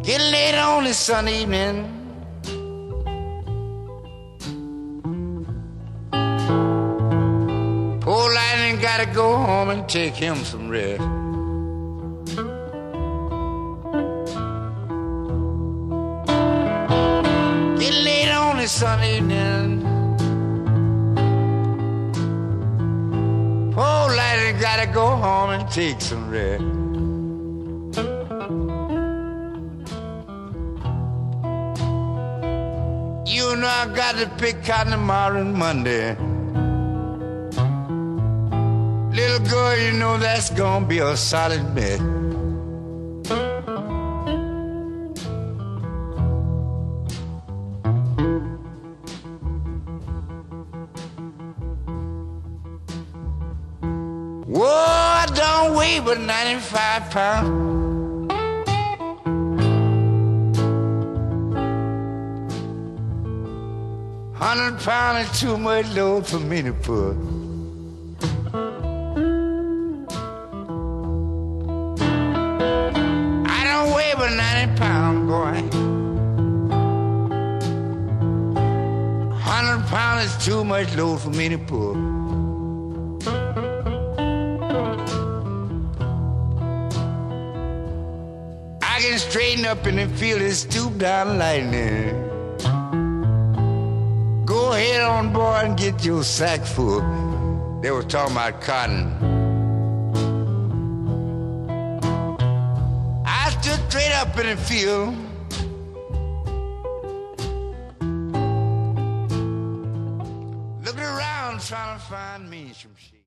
Getting late on this Sunday evening. Poor Lightning gotta go home and take him some rest. Getting late on this Sunday evening. Poor Lightning gotta go home and take some rest. You know I got to pick cotton tomorrow and Monday. Little girl, you know that's gonna be a solid bet. Whoa, I don't weigh but 95 pounds. £100 is too much load for me to put. I don't weigh but 90 pounds, boy. £100 is too much load for me to put. I can straighten up in the field and stoop down Lightning. Go ahead on board and get your sack full. They were talking about cotton. I stood straight up in the field. Looking around trying to find me some shade.